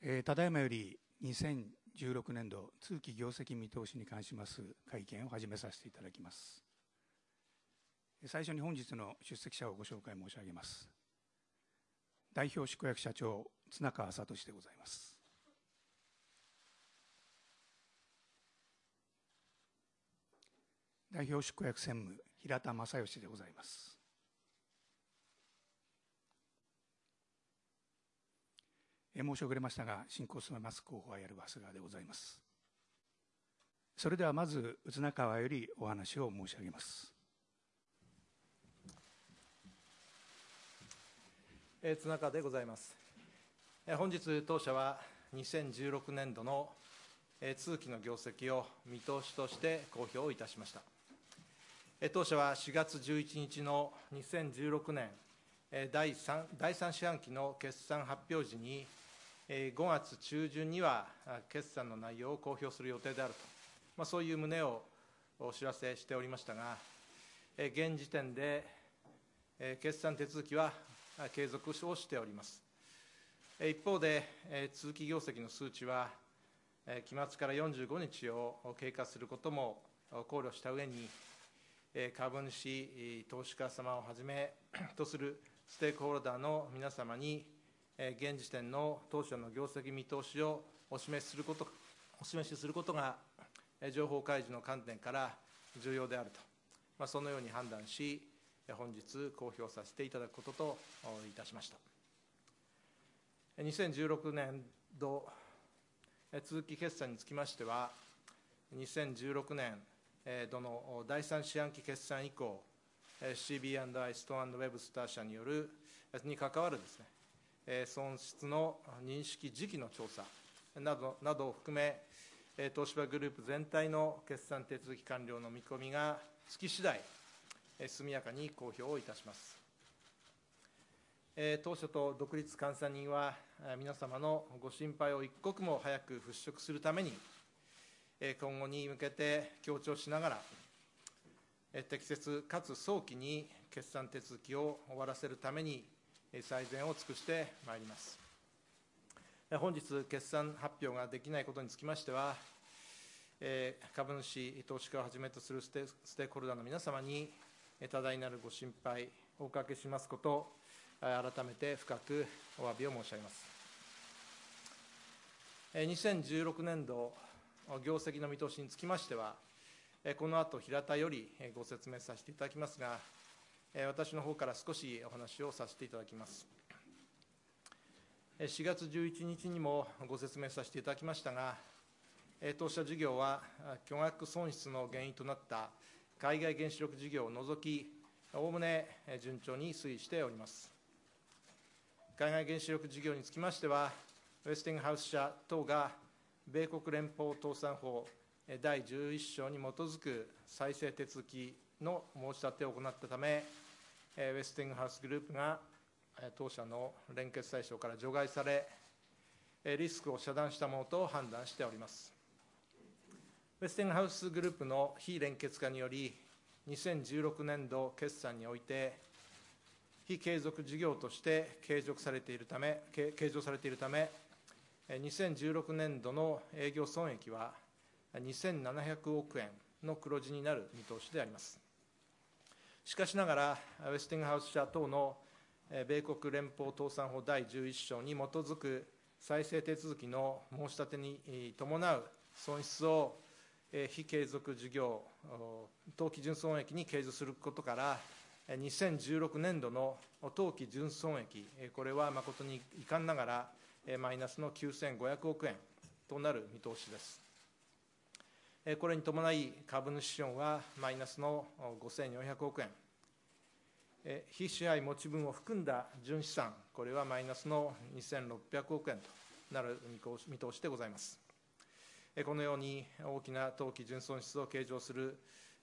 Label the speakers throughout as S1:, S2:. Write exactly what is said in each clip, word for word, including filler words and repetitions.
S1: えー、ただいまよりにせんじゅうろくねんど通期業績見通しに関します会見を始めさせていただきます。最初に本日の出席者をご紹介申し上げます。代表執行役社長綱川聡でございます。代表執行役専務平田正義でございます。申し遅れましたが、進行を進めます広報はやる長谷川でございます。それではまず綱川よりお話を申し上げます。
S2: えー、綱川でございます。えー、本日当社はにせんじゅうろくねんどの、えー、通期の業績を見通しとして公表いたしました。えー、当社はしがつじゅういちにちのにせんじゅうろくねん、えー、第3、第3四半期の決算発表時にごがつちゅうじゅんには決算の内容を公表する予定であると、まあ、そういう旨をお知らせしておりましたが、現時点で決算手続きは継続をしております。一方で、通期業績の数値は、期末からよんじゅうごにちを経過することも考慮した上に、株主、投資家様をはじめとするステークホルダーの皆様に、現時点の当社の業績見通しをお示しすること、お示しすることが、情報開示の観点から重要であると、まあ、そのように判断し、本日公表させていただくことといたしました。にせんじゅうろくねんど通期決算につきましては、にせんじゅうろくねん度のだいさん四半期決算以降、シービーアンドアイ ストーン&ウェブスター社によるに関わるですね、損失の認識時期の調査などなどを含め、東芝グループ全体の決算手続き完了の見込みがつき次第、速やかに公表をいたします。当社と独立監査人は、皆様のご心配を一刻も早く払拭するために、今後に向けて強調しながら、適切かつ早期に決算手続きを終わらせるために、最善を尽くしてまいります。本日、決算発表ができないことにつきましては、株主、投資家をはじめとするステークホルダーの皆様に、多大なるご心配をおかけしますこと、改めて深くお詫びを申し上げます。にせんじゅうろくねんど業績の見通しにつきましては、この後平田よりご説明させていただきますが、私の方から少しお話をさせていただきます。しがつじゅういちにちにもご説明させていただきましたが、当社事業は巨額損失の原因となった海外原子力事業を除き、おおむね順調に推移しております。海外原子力事業につきましては、ウェスティングハウス社等が米国連邦倒産法だいじゅういっしょうに基づく再生手続きの申し立てを行ったため、ウェスティングハウスグループが当社の連結対象から除外され、リスクを遮断したものと判断しております。ウェスティングハウスグループの非連結化により、にせんじゅうろくねんど決算において、非継続事業として計上されているため、計上されているため、にせんじゅうろくねんどの営業損益はにせんななひゃくおくえんの黒字になる見通しであります。しかしながら、ウェスティングハウス社等の米国連邦倒産法だいじゅういっしょうに基づく再生手続きの申し立てに伴う損失を非継続事業当期純損益に計上することから、にせんじゅうろくねんどの当期純損益、これは誠に遺憾ながらマイナスのきゅうせんごひゃくおくえんとなる見通しです。これに伴い、株主資本はマイナスのごせんよんひゃくおくえん、非支配持ち分を含んだ純資産、これはマイナスのにせんろっぴゃくおくえんとなる見通しでございます。このように大きな当期純損失を計上する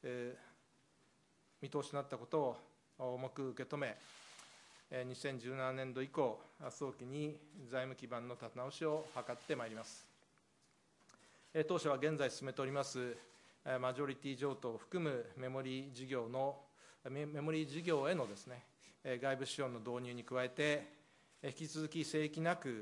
S2: 見通しとなったことを重く受け止め、にせんじゅうななねんど以降、早期に財務基盤の立て直しを図ってまいります。当社は現在進めておりますマジョリティ譲渡を含むメモリー事業のメモリー事業へのですね、外部資本の導入に加えて、引き続き正規なく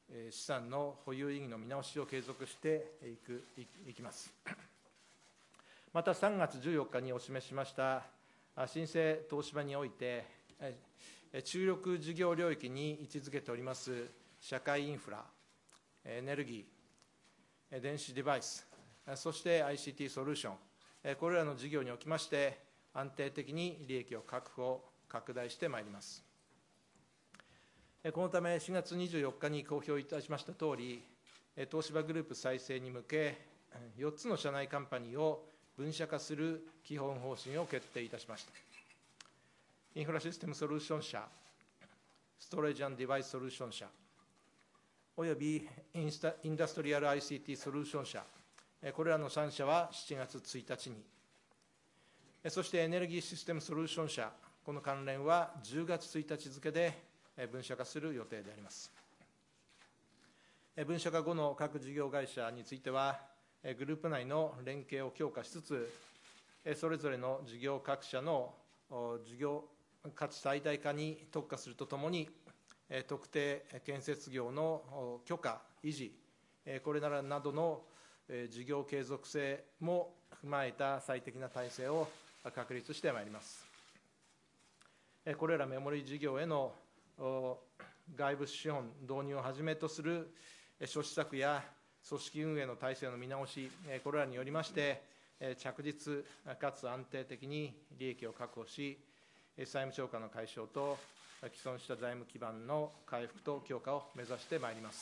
S2: 資産の保有意義の見直しを継続していくいきます。またさんがつじゅうよっかにお示ししました新生東芝において、注力事業領域に位置づけております社会インフラ、エネルギー、電子デバイス、そして アイシーティー ソリューション、これらの事業におきまして、安定的に利益を確保、拡大してまいります。このため、しがつにじゅうよっかに公表いたしましたとおり、東芝グループ再生に向け、よっつの社内カンパニーを分社化する基本方針を決定いたしました。インフラシステムソリューション社、ストレージ&デバイスソリューション社、およびインスタインダストリアル アイシーティー ソリューション社、これらのさん社はしちがつついたちに、そしてエネルギーシステムソリューション社、この関連はじゅうがつついたち付で分社化する予定であります。分社化後の各事業会社については、グループ内の連携を強化しつつ、それぞれの事業各社の事業価値最大化に特化するとともに、特定建設業の許可、維持、これらなどの事業継続性も踏まえた最適な体制を確立してまいります。これらメモリ事業への外部資本導入をはじめとする諸施策や組織運営の体制の見直し、これらによりまして、着実かつ安定的に利益を確保し、債務超過の解消と既存した財務基盤の回復と強化を目指してまいります。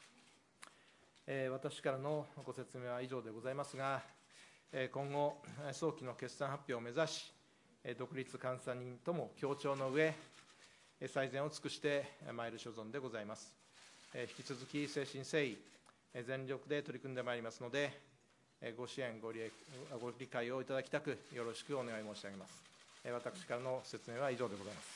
S2: 私からのご説明は以上でございますが、今後、早期の決算発表を目指し、独立監査人とも協調の上、最善を尽くしてまいる所存でございます。引き続き誠心誠意、全力で取り組んでまいりますので、ご支援ご理、ご理解をいただきたく、よろしくお願い申し上げます。私からの説明は以上でございます。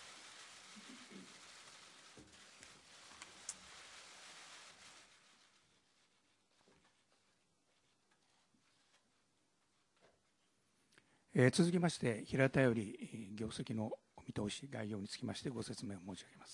S1: えー、続きまして、平田より業績の見通し、概要につきましてご説明を申し上げます。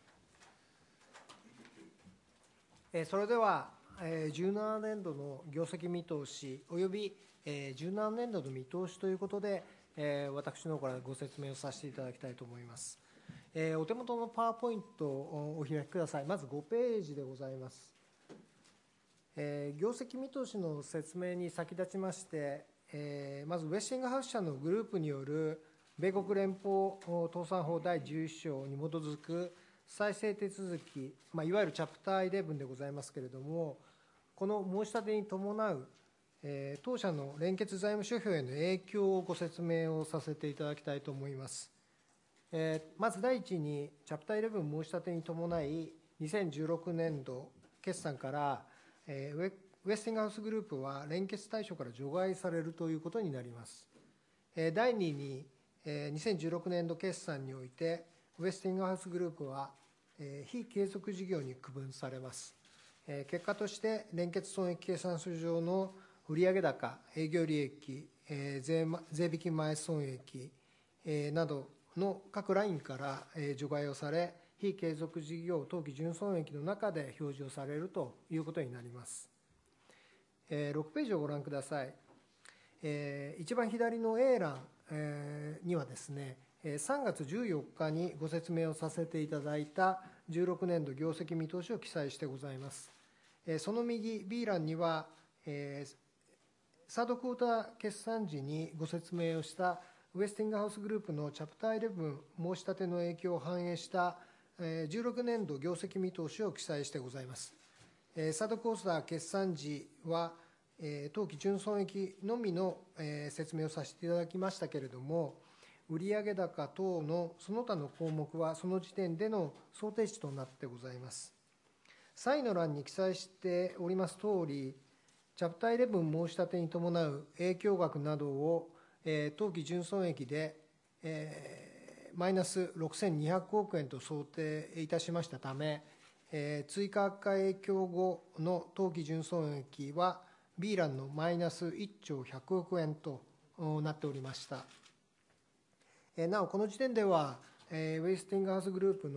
S3: それでは、じゅうななねんどの業績見通しおよびじゅうななねんどの見通しということで、私の方からご説明をさせていただきたいと思います。お手元のパワーポイントをお開きください。まずごページでございます。業績見通しの説明に先立ちまして、まずウェスティングハウス社のグループによる米国連邦倒産法だいじゅういっしょうに基づく再生手続き、まあ、いわゆるチャプターじゅういちでございますけれども、この申し立てに伴う、えー、当社の連結財務諸表への影響をご説明をさせていただきたいと思います。えー、まず第一に、チャプターじゅういち申し立てに伴い、にせんじゅうろくねんど決算から、えー、ウェウェスティングハウスグループは連結対象から除外されるということになります。えー、第二に、えー、にせんじゅうろくねんど決算において、ウェスティングハウスグループは、えー、非継続事業に区分されます。えー、結果として、連結損益計算書上の売上高、営業利益、えー、税, 税引き前損益、えー、などの各ラインから、えー、除外をされ、非継続事業当期純損益の中で表示をされるということになります。えー、ろくページをご覧ください。えー、一番左の A 欄、えー、にはですね、さんがつじゅうよっかにご説明をさせていただいたじゅうろくねんど業績見通しを記載してございます。その右 B 欄には、サードクォーター決算時にご説明をしたウェスティングハウスグループのチャプターじゅういち申し立ての影響を反映したじゅうろくねんど業績見通しを記載してございます。サードクォーター決算時は当期純損益のみの説明をさせていただきましたけれども、売上高等のその他の項目はその時点での想定値となってございます。さんいの欄に記載しておりますとおり、チャプターじゅういち申し立てに伴う影響額などを、えー、当期純損益で、えー、マイナスろくせんにひゃくおくえんと想定いたしましたため、えー、追加悪化影響後の当期純損益は B 欄のマイナスいっちょうひゃくおくえんとなっておりました。なお、この時点では、ウェイスティングハウスグループの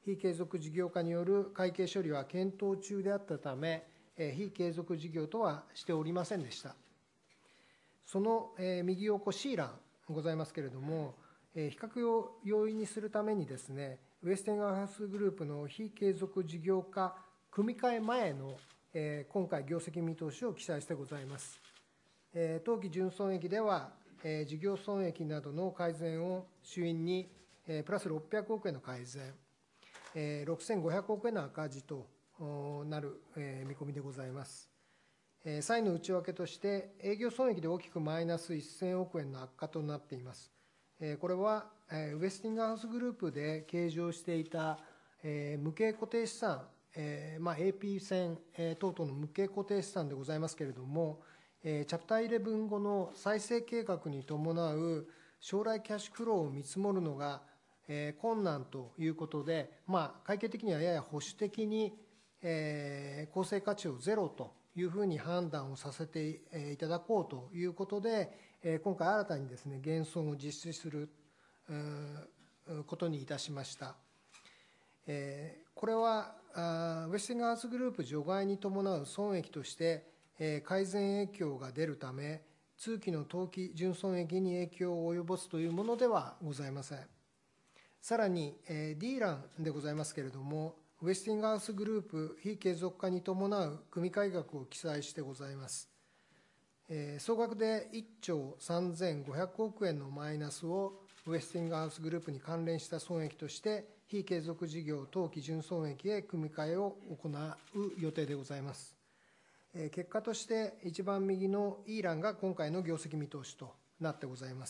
S3: 非継続事業化による会計処理は検討中であったため、非継続事業とはしておりませんでした。その右横 C 欄ございますけれども、比較を容易にするためにですね、ウェスティンガーハウスグループの非継続事業化組み替え前の今回業績見通しを記載してございます。当期純損益では、事業損益などの改善を主因に、プラスろっぴゃくおくえんの改善、ろくせんごひゃくおくえんの赤字となる見込みでございます。債の内訳として、営業損益で大きくマイナスせんおくえんの悪化となっています。これは、ウェスティンガーハウスグループで計上していた無形固定資産、まあ、エーピー 線等々の無形固定資産でございますけれども、チャプターじゅういち後の再生計画に伴う将来キャッシュフローを見積もるのが困難ということで、まあ、会計的にはやや保守的に公正価値をゼロというふうに判断をさせていただこうということで、今回新たにですね、減損を実施することにいたしました。これはウェスティンガーハウスグループ除外に伴う損益として改善影響が出るため、通期の当期純損益に影響を及ぼすというものではございません。さらに D 欄でございますけれども、ウェスティンガーハウスグループ非継続化に伴う組み換え額を記載してございます。総額でいっちょうさんぜんごひゃくおくえんのマイナスをウェスティンガーハウスグループに関連した損益として、非継続事業当期純損益へ組み替えを行う予定でございます。結果として一番右の E 欄が今回の業績見通しとなってございます。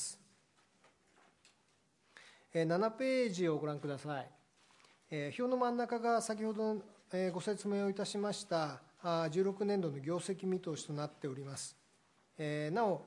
S3: ななページをご覧ください。表の真ん中が先ほどご説明をいたしましたじゅうろくねんどの業績見通しとなっております。なお、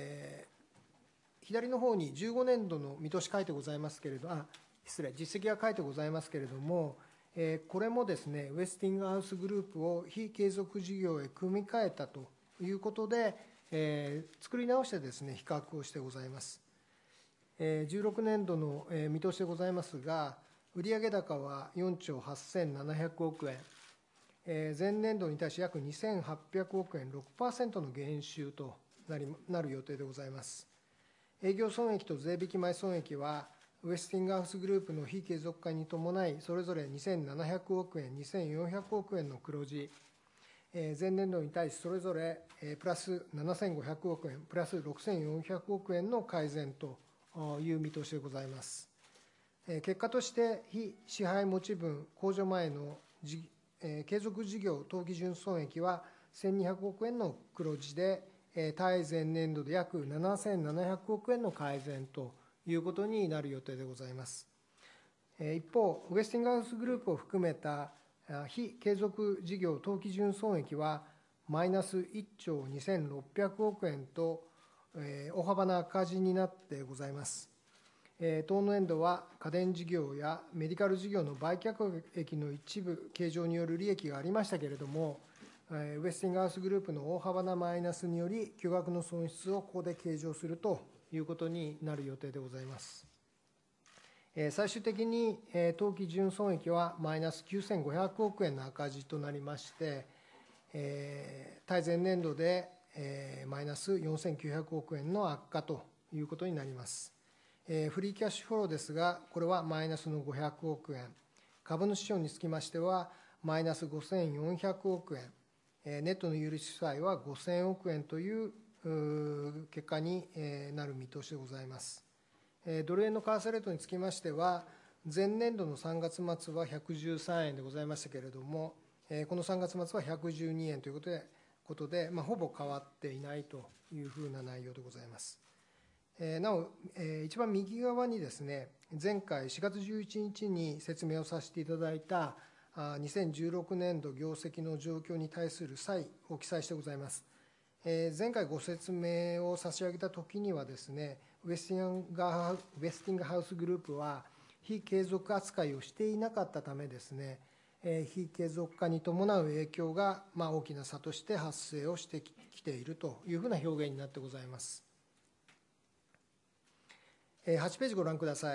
S3: 左の方にじゅうごねんどの見通し書いてございますけれど、あ、失礼、実績が書いてございますけれども、これもですね、ウェスティンガーハウスグループを非継続事業へ組み替えたということで、作り直してですね、比較をしてございます。じゅうろくねんどの見通しでございますが、売上高はよんちょうはっせんななひゃくおくえん、前年度に対し約にせんはっぴゃくおくえん、ろくパーセントの減収となりなる予定でございます。営業損益と税引き前損益は、ウェスティンガーハウスグループの非継続化に伴い、それぞれにせんななひゃくおくえん、にせんよんひゃくおくえんの黒字、前年度に対しそれぞれプラスななせんごひゃくおくえん、プラスろくせんよんひゃくおくえんの改善という見通しでございます。結果として、非支払持ち分控除前の継続事業当期純損益はせんにひゃくおくえんの黒字で、対前年度で約ななせんななひゃくおくえんの改善ということになる予定でございます。一方、ウェスティンガーハウスグループを含めた非継続事業当期純損益はマイナスいっちょうにせんろっぴゃくおくえんと大幅な赤字になってございます。当年度は家電事業やメディカル事業の売却益の一部計上による利益がありましたけれども、ウェスティンガーハウスグループの大幅なマイナスにより巨額の損失をここで計上するということになる予定でございます。最終的に当期純損益はマイナスきゅうせんごひゃくおくえんの赤字となりまして、対前年度でマイナスよんせんきゅうひゃくおくえんの悪化ということになります。フリーキャッシュフローですが、これはマイナスのごひゃくおくえん、株主損につきましてはマイナスごせんよんひゃくおくえん、ネットの有利子負債はごせんおくえんという結果になる見通しでございます。ドル円の為替レートにつきましては、前年度のさんがつ末はひゃくじゅうさんえんでございましたけれども、このさんがつ末はひゃくじゅうにえんということで、ことでまあ、ほぼ変わっていないというふうな内容でございます。なお、一番右側にですね、前回しがつじゅういちにちに説明をさせていただいたにせんじゅうろくねんど業績の状況に対する差異を記載してございます。前回ご説明を差し上げたときにはですね、ウェスティンガー、ウェスティンガーハウスグループは非継続扱いをしていなかったためですね、非継続化に伴う影響がまあ大きな差として発生をしてきているというふうな表現になってございます。はちページご覧ください。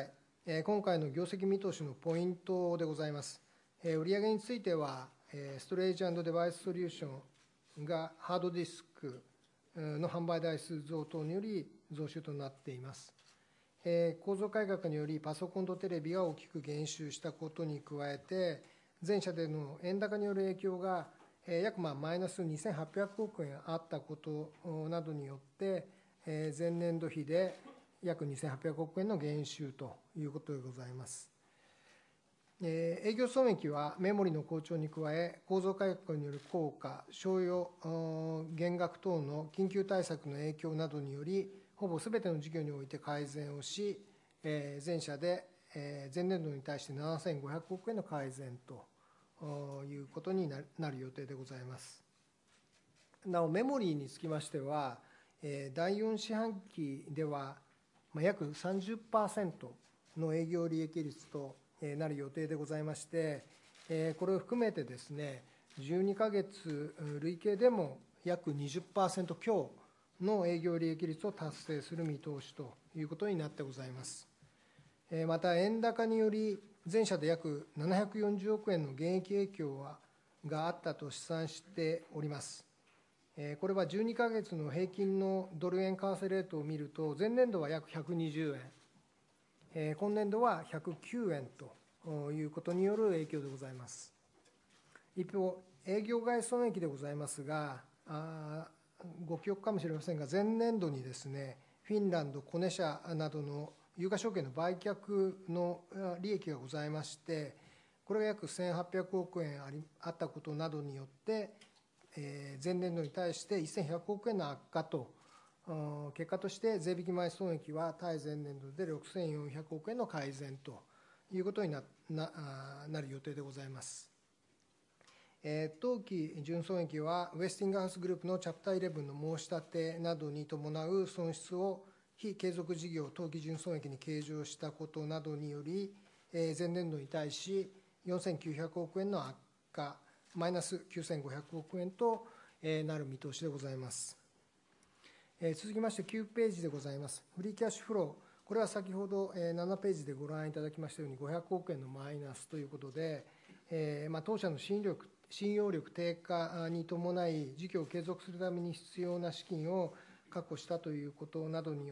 S3: 今回の業績見通しのポイントでございます。売上については、ストレージ&デバイスソリューションがハードディスクの販売台数増等により増収となっています。構造改革によりパソコンとテレビが大きく減収したことに加えて、全社での円高による影響が約マイナスにせんはっぴゃくおくえんあったことなどによって、前年度比で約にせんはっぴゃくおくえんの減収ということでございます。営業損益はメモリの好調に加え、構造改革による効果、商用減額等の緊急対策の影響などにより、ほぼすべての事業において改善をし、全社で前年度に対してななせんごひゃくおくえんの改善ということになる予定でございます。なお、メモリーにつきましては、だいよん四半期では、約 さんじゅっパーセント の営業利益率となる予定でございまして、これを含めてですね、じゅうにかげつ累計でも約 にじゅっパーセント 強の営業利益率を達成する見通しということになってございます。また、円高により、全社で約ななひゃくよんじゅうおくえんの減益影響があったと試算しております。これはじゅうにかげつの平均のドル円為替レートを見ると、前年度は約ひゃくにじゅうえん、今年度はひゃくきゅうえんということによる影響でございます。一方、営業外損益でございますが、ご記憶かもしれませんが、前年度にですね、フィンランド、コネ社などの有価証券の売却の利益がございまして、これが約せんはっぴゃくおくえんありあったことなどによって、前年度に対してせんひゃくおくえんの悪化と、結果として税引き前損益は対前年度でろくせんよんひゃくおくえんの改善ということに な, な, なる予定でございます。当期純損益は、ウェスティングハウスグループのチャプターイレブンの申し立てなどに伴う損失を非継続事業当期純損益に計上したことなどにより、前年度に対しよんせんきゅうひゃくおくえんの悪化、マイナスきゅうせんごひゃくおくえんとなる見通しでございます。続きましてきゅうページでございます。フリーキャッシュフロー、これは先ほどななページでご覧いただきましたようにごひゃくおくえんのマイナスということで、まあ、当社の信用力、信用力低下に伴い、事業を継続するために必要な資金を確保したということなどによって、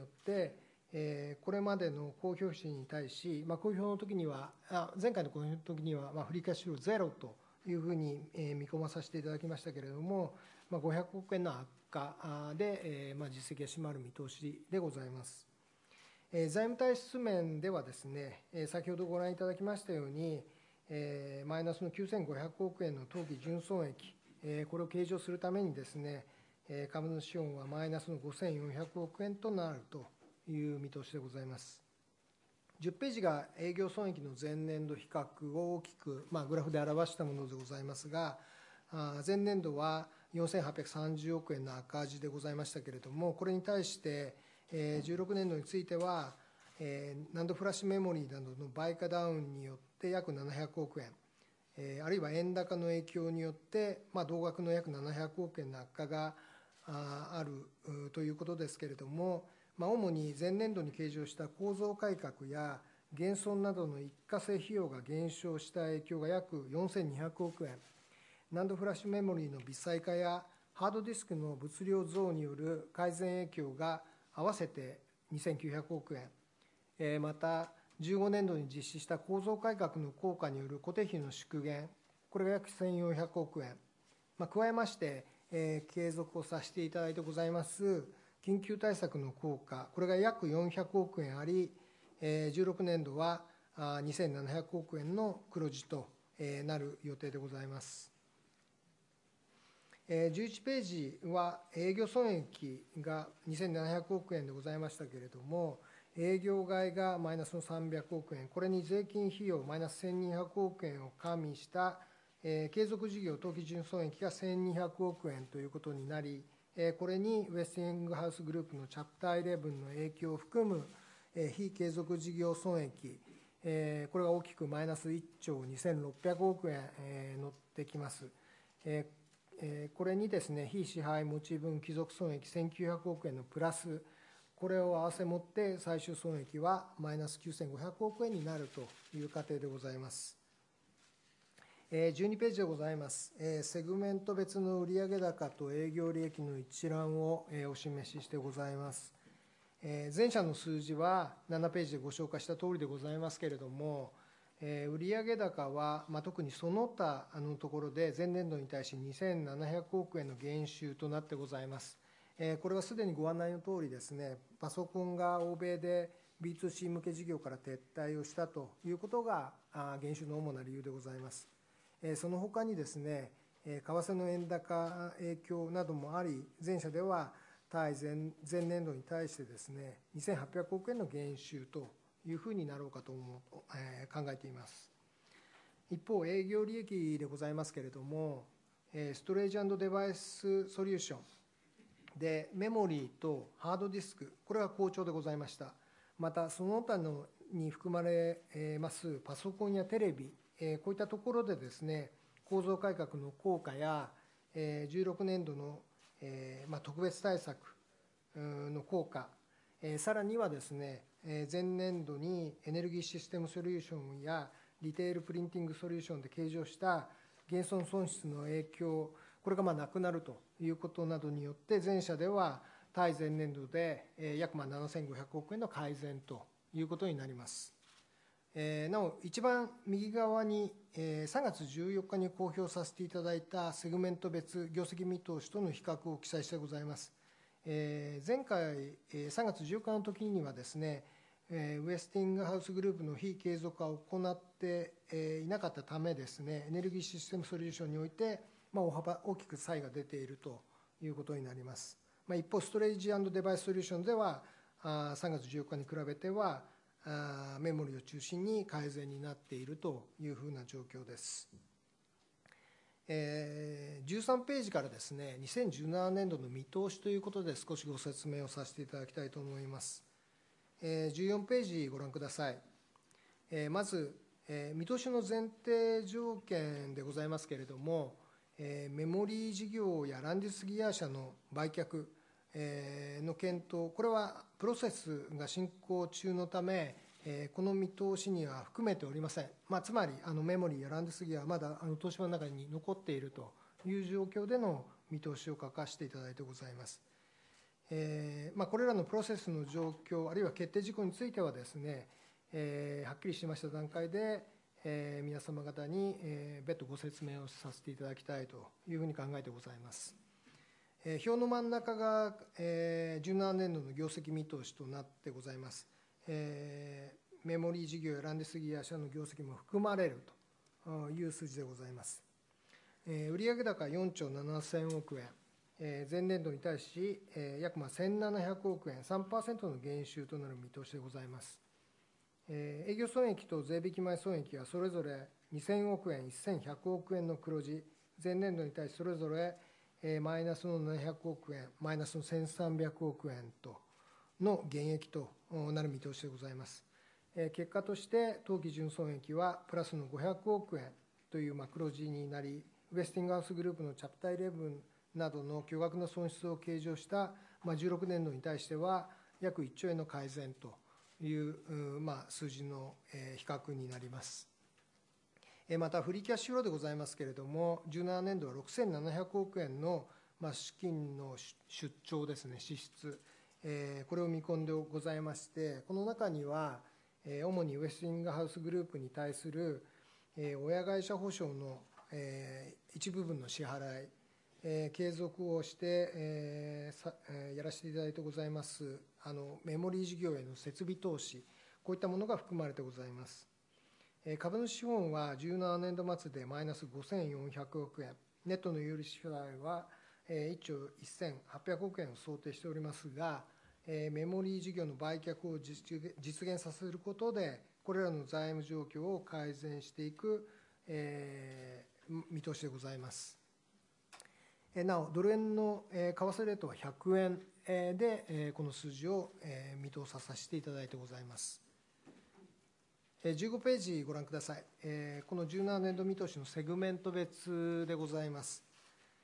S3: これまでの公表値に対し、まあ、公表の時には、前回の公表の時には、フリーキャッシュフローゼロというふうに見込まさせていただきましたけれども、ごひゃくおくえんの悪化で実績が締まる見通しでございます。財務体質面ではですね、先ほどご覧いただきましたように、マイナスのきゅうせんごひゃくおくえんの当期純損益、これを計上するためにですね、株主資本はマイナスのごせんよんひゃくおくえんとなるという見通しでございます。じゅっページが営業損益の前年度比較を大きく、まあ、グラフで表したものでございますが、前年度はよんせんはっぴゃくさんじゅうおくえんの赤字でございましたけれども、これに対してじゅうろくねんどについては、ナンドフラッシュメモリーなどの売価ダウンによって約ななひゃくおくえん、あるいは円高の影響によって、まあ、同額の約ななひゃくおくえんの悪化があるということですけれども、まあ、主に前年度に計上した構造改革や減損などの一過性費用が減少した影響が約よんせんにひゃくおくえん、ナンドフラッシュメモリーの微細化やハードディスクの物量増による改善影響が合わせてにせんきゅうひゃくおくえん、またじゅうごねんどに実施した構造改革の効果による固定費の縮減、これが約せんよんひゃくおくえん、まあ、加えまして、えー、継続をさせていただいてございます緊急対策の効果、これが約よんひゃくおくえんあり、えー、じゅうろくねんどはにせんななひゃくおくえんの黒字となる予定でございます。じゅういちページは営業損益がにせんななひゃくおくえんでございましたけれども、営業外がマイナスのさんびゃくおくえん、これに税金費用マイナスせんにひゃくおくえんを加味した、えー、継続事業当期純損益がせんにひゃくおくえんということになり、これにウェスティングハウスグループのチャプターイレブンの影響を含む非継続事業損益、これが大きくマイナスいっちょうにせんろっぴゃくおくえん乗ってきます。これにですね、非支配持ち分帰属損益せんきゅうひゃくおくえんのプラス、 これを合わせ持って最終損益はマイナスきゅうせんごひゃくおくえんになるという過程でございます。じゅうにページでございます。セグメント別の売上高と営業利益の一覧をお示ししてございます。前者の数字はななページでご紹介した通りでございますけれども、売上高は、まあ、特にその他のところで前年度に対しにせんななひゃくおくえんの減収となってございます。これはすでにご案内の通りですね、パソコンが欧米で ビーツーシー 向け事業から撤退をしたということが減収の主な理由でございます。その他にですね、為替の円高影響などもあり、前者では対 前, 前年度に対してですね、にせんはっぴゃくおくえんの減収というふうになろうかと思う、えー、考えています。一方、営業利益でございますけれども、ストレージ&デバイスソリューションでメモリーとハードディスク、これは好調でございました。また、その他のに含まれますパソコンやテレビ、こういったところでですね、構造改革の効果やじゅうろくねんどの特別対策の効果、さらにはですね、前年度にエネルギーシステムソリューションやリテールプリンティングソリューションで計上した減損損失の影響、これがまあなくなるということなどによって、前者では対前年度で約ななせんごひゃくおくえんの改善ということになります。なお、一番右側にさんがつじゅうよっかに公表させていただいたセグメント別業績見通しとの比較を記載してございます。前回さんがつじゅうよっかの時にはですね、ウェスティングハウスグループの非継続化を行っていなかったためですね、エネルギーシステムソリューションにおいて、まあ、大幅大きく差異が出ているということになります。まあ、一方、ストレージ&デバイスソリューションでは、さんがつじゅうよっかに比べては、メモリを中心に改善になっているというふうな状況です。じゅうさんページからですね、にせんじゅうななねんどの見通しということで少しご説明をさせていただきたいと思います。じゅうよんページご覧ください。まず、見通しの前提条件でございますけれども、メモリー事業やランディスギア社の売却の検討、これはプロセスが進行中のため、この見通しには含めておりません。まあ、つまりあのメモリーやランディスギアはまだあの東芝の中に残っているという状況での見通しを書かせていただいてございます。えーまあ、これらのプロセスの状況、あるいは決定事項についてはですね、えー、はっきりしました段階で、えー、皆様方に、えー、別途ご説明をさせていただきたいというふうに考えてございます。えー、表の真ん中が、えー、じゅうななねんどの業績見通しとなってございます。えー、メモリー事業やランディスギア社の業績も含まれるという数字でございます。えー、売上高よんちょうななせんおくえん、えー、前年度に対し、えー、約せんななひゃくおくえん、さんパーセント の減収となる見通しでございます。えー、営業損益と税引き前損益はそれぞれにせんおくえん、せんひゃくおくえんの黒字、前年度に対しそれぞれ、えー、マイナスのななひゃくおくえん、マイナスのせんさんびゃくおくえんとの減益となる見通しでございます。えー、結果として当期純損益はプラスのごひゃくおくえんという、まあ、黒字になり、ウェスティングハウスグループのチャプターじゅういちなどの巨額な損失を計上した、まあ、じゅうろくねんどに対しては約いっちょうえんの改善という、まあ、数字の比較になります。また、フリーキャッシュフローでございますけれども、じゅうななねんどはろくせんななひゃくおくえんの、まあ、資金の出張ですね、支出、これを見込んでございまして、この中には、主にウェスティングハウスグループに対する親会社保証の一部分の支払い、えー、継続をして、えーさえー、やらせていただいてございますあのメモリー事業への設備投資、こういったものが含まれてございます。えー、株主資本はじゅうななねんど末でマイナスごせんよんひゃくおくえん、ネットの有利支払いは、えー、いっちょうせんはっぴゃくおくえんを想定しておりますが、えー、メモリー事業の売却を実現させることで、これらの財務状況を改善していく、えー、見通しでございます。なお、ドル円の為替レートはひゃくえんで、この数字を見通させていただいてございます。じゅうごページご覧ください。このじゅうななねんど見通しのセグメント別でございます。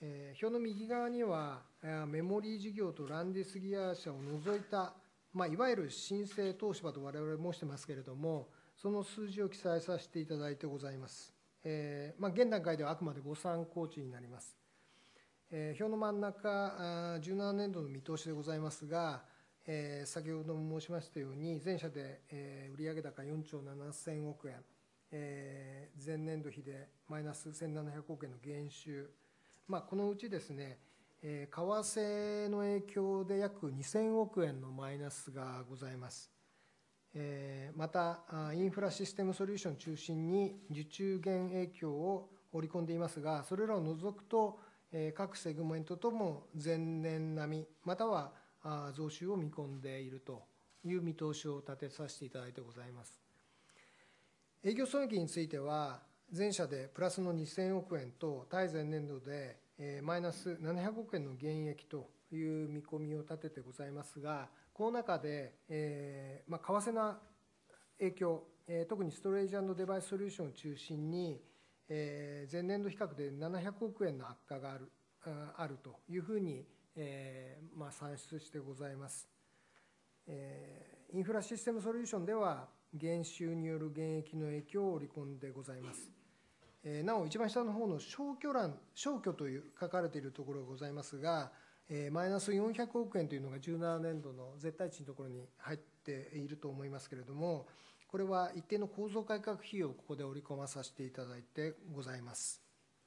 S3: えー表の右側には、メモリー事業とランディスギア社を除いた、まあ、いわゆる新生東芝と我々申してますけれども、その数字を記載させていただいてございます。えーまあ、現段階ではあくまでご参考値になります。えー表の真ん中、じゅうななねんどの見通しでございますが、えー先ほども申しましたように、全社で、えー売上高よんちょうななせんおくえん、えー前年度比でマイナスせんななひゃくおくえんの減収、まあ、このうちですね、えー為替の影響で約にせんおくえんのマイナスがございます。えーまた、あインフラシステムソリューションを中心に受注減影響を織り込んでいますが、それらを除くと、えー各セグメントとも前年並み、またはあ増収を見込んでいるという見通しを立てさせていただいてございます。営業損益については、全社でプラスのにせんおくえんと、対前年度でえーマイナスななひゃくおくえんの減益という見込みを立ててございますが、この中で、えーまあ、為替の影響、えー特にストレージ&デバイスソリューションを中心に、えー前年度比較でななひゃくおくえんの悪化があるああるというふうに、えーまあ、算出してございます。えーインフラシステムソリューションでは、減収による減益の影響を織り込んでございます。えーなお、一番下の方の消去欄、消去という書かれているところがございますが、えーマイナスよんひゃくおくえんというのがじゅうななねんどの絶対値のところに入っていると思いますけれども、これは一定の構造改革費用をここで織り込まさせていただいてございます。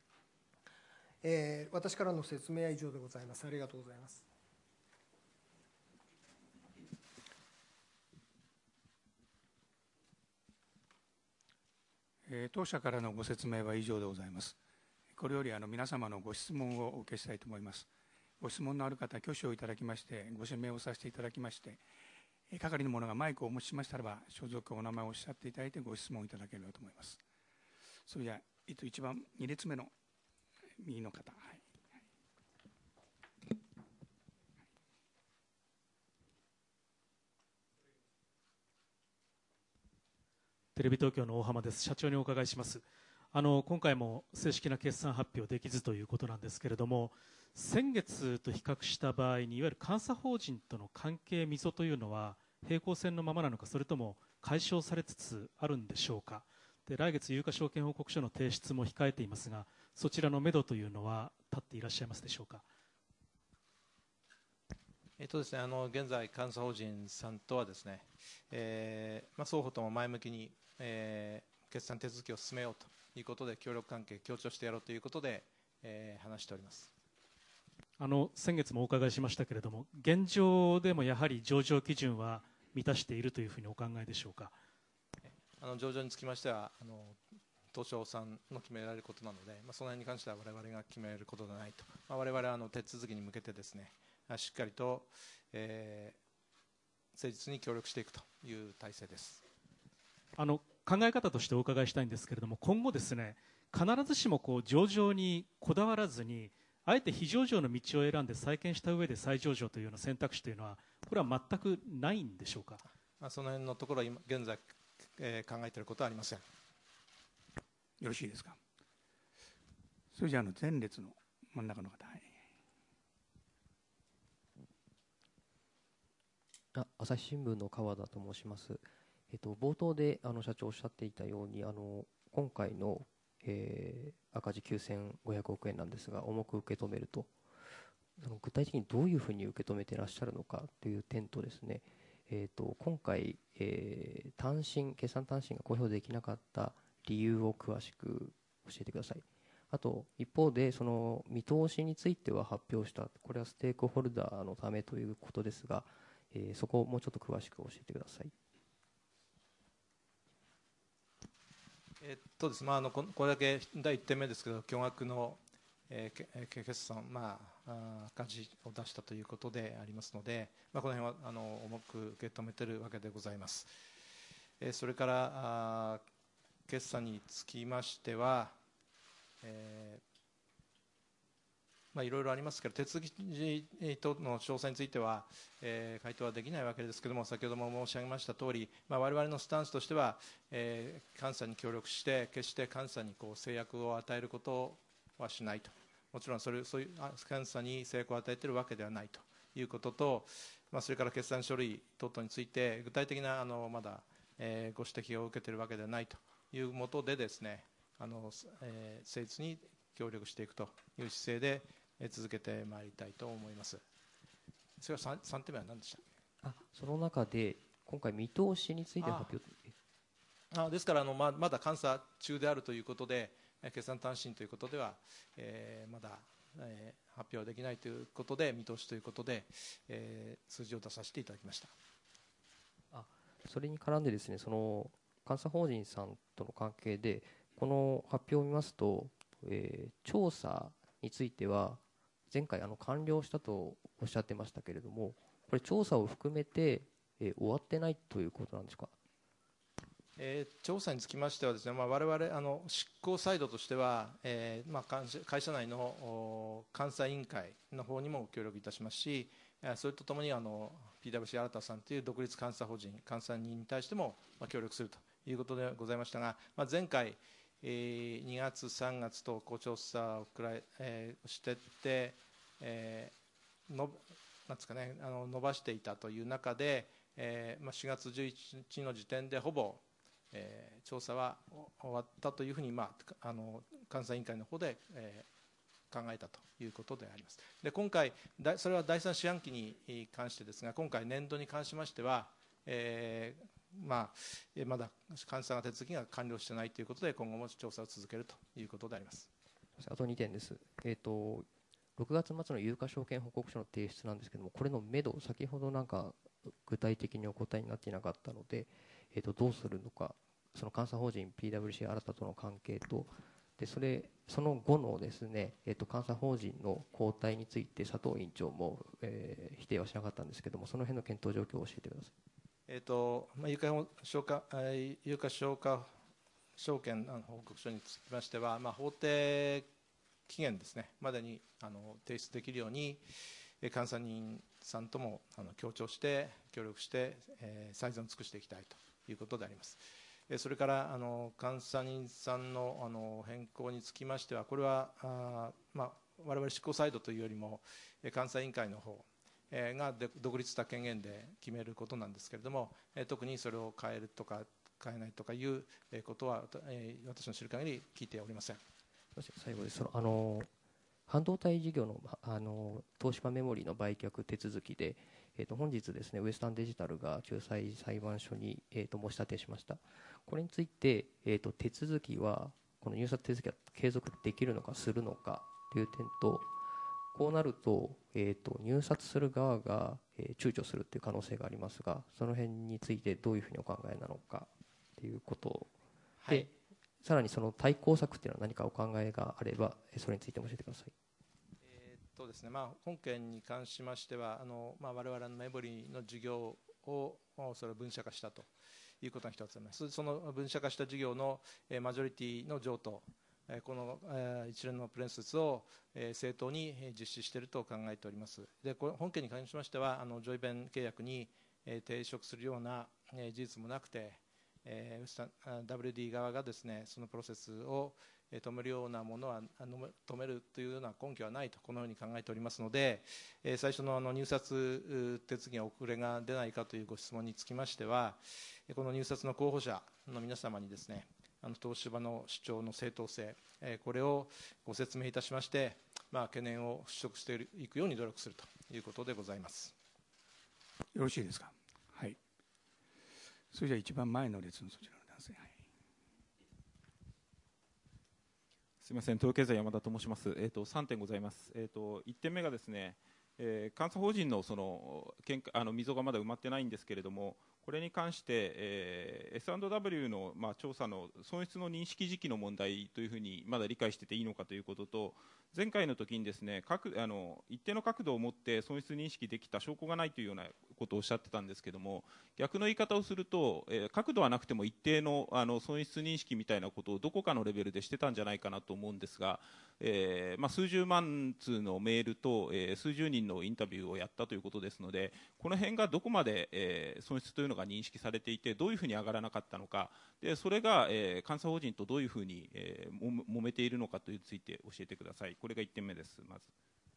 S3: えー私からの説明は以上でございます。ありがとうございます。
S1: えー当社からのご説明は以上でございます。これよりあの皆様のご質問をお受けしたいと思います。ご質問のある方、挙手をいただきまして、ご指名をさせていただきまして、えー係の者がマイクをお持ちしましたらば、所属、お名前をおっしゃっていただいて、ご質問いただければと思います。それでは、一番に列目の右の方。はい。
S4: テレビ東京の大浜です。社長にお伺いします。あの今回も正式な決算発表できずということなんですけれども、先月と比較した場合にいわゆる監査法人との関係溝というのは平行線のままなのか、それとも解消されつつあるんでしょうか。で、来月有価証券報告書の提出も控えていますが、そちらのめどというのは立っていらっしゃいますでしょうか。
S2: えっとですね、あの現在、監査法人さんとはですね、えーまあ、双方とも前向きに、えー決算手続きを進めようということで、協力関係、強調してやろうということで、えー話しております。
S4: あの先月もお伺いしましたけれども、現状でもやはり上場基準は満たしているというふうにお考えでしょうか。
S2: あの上場につきましては、あの東証さんの決められることなので、まあ、その辺に関しては我々が決めることではないと、まあ、我々はあの手続きに向けてですね、しっかりと、えー、誠実に協力していくという体制です。
S4: あの考え方としてお伺いしたいんですけれども、今後ですね、必ずしもこう上場にこだわらずに、あえて非上場の道を選んで再建した上で再上場というような選択肢というのは、これは全くないんでしょうか。
S2: まあ、その辺のところは今現在、えー、考えていることはありません。
S1: よろしいですか。それじゃあ、あの前列の真ん中の方。はい。
S5: あ朝日新聞の川田と申します。えっと、冒頭であの社長おっしゃっていたように、あの今回の、えー赤字きゅうせんごひゃくおくえんなんですが、重く受け止めると、あの具体的にどういうふうに受け止めていらっしゃるのかという点とですね、えー、と今回、えー単身、決算単身が公表できなかった理由を詳しく教えてください。あと、一方で、その見通しについては発表した、これはステークホルダーのためということですが、えーそこをもうちょっと詳しく教えてください。
S2: えっとですまあ、あのここれだけだいいってんめですけど、巨額の、えーけえー決算、まあ、あ赤字を出したということでありますので、まあ、この辺はあの重く受け止めているわけでございます。えーそれからあ決算につきましては、えーまあ、いろいろありますけど、手続き等の詳細については、えー回答はできないわけですけれども、先ほども申し上げましたとおり、まあ、我々のスタンスとしては、えー監査に協力して、決して監査にこう制約を与えることはしないと、 もちろんそれそういう検査に成功を与えているわけではないということと、まあ、それから決算書類等々について具体的なあのまだ、えー、ご指摘を受けているわけではないというもとでですね、あの、えー、誠実に協力していくという姿勢で、えー、続けてまいりたいと思います。それから 3, さんてんめは何でしたっけ。
S5: あその中で今回見通しについて発表
S2: あですからあの ま, まだ監査中であるということで、決算単身ということでは、えー、まだ、えー、発表できないということで見通しということで、えー、数字を出させていただきました。
S5: あそれに絡んでですね、その監査法人さんとの関係でこの発表を見ますと、えー、調査については前回あの完了したとおっしゃってましたけれども、これ調査を含めて、えー、終わってないということなんですか。
S2: えー、調査につきましてはですね、まあ、我々あの執行サイドとしては、えーまあ、会社内の監査委員会の方にも協力いたしますし、それとともにあの ピーダブリューシー 新さんという独立監査法人監査人に対しても、まあ、協力するということでございましたが、まあ、前回、えー、にがつさんがつとご調査をくらい、えー、してって、えー、のなんですかね、あの伸ばしていたという中で、えーまあ、しがつじゅういちにちの時点でほぼえー、調査は終わったというふうに、まあ、あの監査委員会の方で、えー、考えたということであります。で今回だそれはだいさん四半期に関してですが、今回年度に関しましては、えーまあ、まだ監査が手続きが完了していないということで、今後も調査を続けるということであります。
S5: あとにてんです。えーとろくがつ末の有価証券報告書の提出なんですけども、これのめど、先ほどなんか具体的にお答えになっていなかったので、えー、とどうするのか、その監査法人 ピーダブリューシー 新たとの関係と、でそれその後のですね、えー、と監査法人の交代について佐藤委員長も、えー、否定はしなかったんですけども、その辺の検討状況を教えてください。
S2: えーとまあ、有価証券有価証券証券の報告書につきましては、まあ、法定期限ですねまでにあの提出できるように監査人さんともあの協調して協力して、えー、最善を尽くしていきたいということであります。それからあの監査人さん の, あの変更につきましては、これはあ、まあ、我々執行サイドというよりも監査委員会の方が独立した権限で決めることなんですけれども、特にそれを変えるとか変えないとかいうことは私の知る限り聞いておりません。
S5: 最後です。そのあの半導体事業 の, あの東芝メモリーの売却手続きで、えー、と本日ですね、ウエスタンデジタルが仲裁裁判所に、えー、と申し立てしました。これについて、えー、と手続きはこの入札手続きは継続できるのかするのかという点と、こうなると、えー、と入札する側が、えー、躊躇するという可能性がありますが、その辺についてどういうふうにお考えなのかということで、はい、さらにその対抗策というのは何かお考えがあれば、それについて教えてください。
S2: えーっとですねまあ、本件に関しましては、あの、まあ、我々のメモリーの事業をそれを分社化したということが一つあります。その分社化した事業の、えー、マジョリティの譲渡、えー、この、えー、一連のプロセスを、えー、正当に実施していると考えております。でこれ本件に関しましては、あのジョイベン契約に、えー、抵触するような、えー、事実もなくて、えー、ダブリューディー 側がですね、そのプロセスを止めるようなものは止めるというような根拠はないと、このように考えておりますので、えー、最初のあの入札手続きに遅れが出ないかというご質問につきましては、この入札の候補者の皆様にですね、あの東芝の主張の正当性、えー、これをご説明いたしまして、まあ、懸念を払拭していくように努力するということでございます。
S1: よろしいですか。はい。それじゃあ一番前の列のそちらの男性。はい、
S6: すみません、東経済山田と申します。えっ、ー、とさんてんございます。えっ、ー、といってんめがですね、えー、監査法人のそのあの溝がまだ埋まってないんですけれども、これに関して、えー、エスアンドダブリュー の、まあ、調査の損失の認識時期の問題というふうにまだ理解してていいのかということと、前回の時にですね、各あの一定の角度を持って損失認識できた証拠がないというようなことをおっしゃってたんですけども、逆の言い方をすると、えー、角度はなくても一定の、あの損失認識みたいなことをどこかのレベルでしてたんじゃないかなと思うんですが、えーまあ、数十万通のメールと、えー、数十人のインタビューをやったということですので、この辺がどこまで、えー、損失というのが認識されていて、どういうふうに上がらなかったのか、でそれが、えー、監査法人とどういうふうに、えー、も揉めているのかというについて教えてください。 これがいってんめです。まず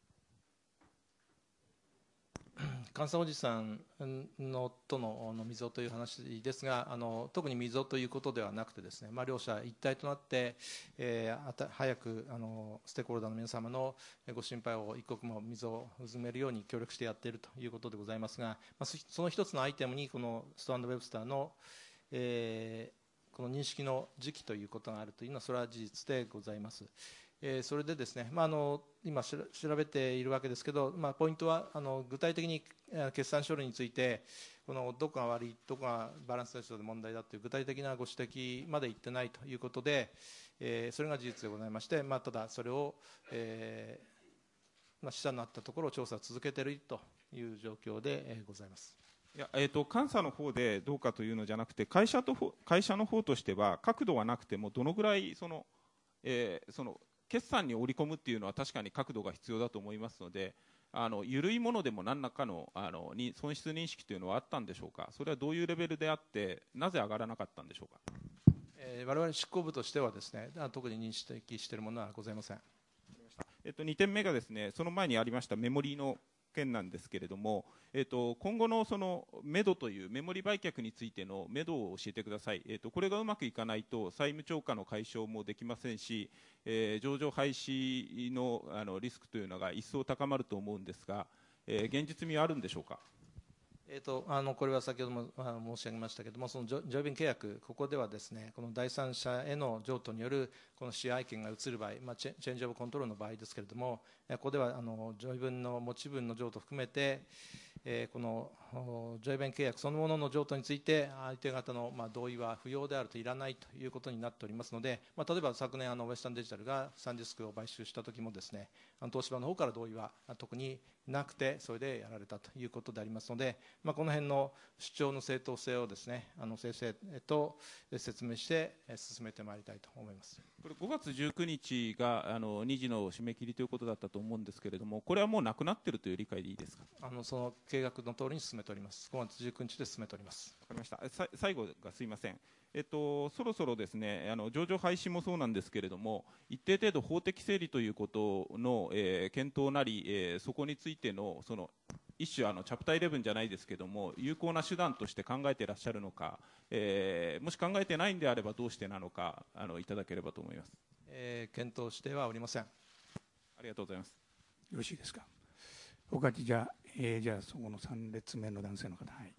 S2: 監査おじさんのとの溝という話ですが、あの特に溝ということではなくてですね、まあ、両者一体となって、えー、あた早くあのステークホルダーの皆様のご心配を一刻も溝を埋めるように協力してやっているということでございますが、まあ、その一つのアイテムにこのストランド・ウェブスターの、えー、この認識の時期ということがあるというのはそれは事実でございます。えー、それでですね、まあ、あの今調べているわけですけど、まあ、ポイントはあの具体的に決算書類についてこのどこが悪い、どこがバランステストで問題だという具体的なご指摘まで言ってないということで、えー、それが事実でございまして、まあ、ただそれを、えーまあ、示唆のあったところを調査を続けているという状況で、えー、ございます。
S6: いや、えーと、監査の方でどうかというのじゃなくて、会社と会社の方としては角度はなくてもどのぐらいその、えー、その決算に織り込むっていうのは確かに角度が必要だと思いますので、あの緩いものでも何らかの、あのに損失認識というのはあったんでしょうか。それはどういうレベルであってなぜ上がらなかったんでしょうか。
S2: えー、我々執行部としてはですね、特に認識しているものはございません。
S6: えっと、にてんめがですね、その前にありましたメモリーの件なんですけれども、えっと、今後のそのメドというメモリ売却についてのメドを教えてください。えっと、これがうまくいかないと債務超過の解消もできませんし、えー、上場廃止 の, あのリスクというのが一層高まると思うんですが、えー、現実味はあるんでしょうか。
S2: えー、とあのこれは先ほども申し上げましたけれども、そのジョイベン契約、ここではですね、この第三者への譲渡によるこの支配権が移る場合、まあ、チェチェンジオブコントロールの場合ですけれども、ここではあのジョイベンの持ち分の譲渡を含めて、えー、このジョイベン契約そのものの譲渡について相手方のまあ同意は不要であるといらないということになっておりますので、まあ、例えば昨年あのウエスタンデジタルがサンディスクを買収した時もですね、あの東芝の方から同意は特になくてそれでやられたということでありますので、まあ、この辺の主張の正当性をですね、あの先生と説明して進めてまいりたいと思います。
S6: これごがつじゅうくにちがあのにじの締め切りということだったと思うんですけれども、これはもうなくなっているという理解でいいですか。
S2: あのその計画の通りに進めております。ごがつじゅうくにちで進めております。
S6: わかりました。さ最後がすいません。えっと、そろそろですね、あの上場廃止もそうなんですけれども、一定程度法的整理ということの、えー、検討なり、えー、そこについてのその一種あのチャプターじゅういちじゃないですけれども、有効な手段として考えていらっしゃるのか、えー、もし考えてないんであればどうしてなのか、あのいただければと思います。
S2: えー、検討してはおりません。
S6: ありがとうございます。
S1: よろしいですか。他にじゃあ、えー、じゃあそこのさん列目の男性の方。はい。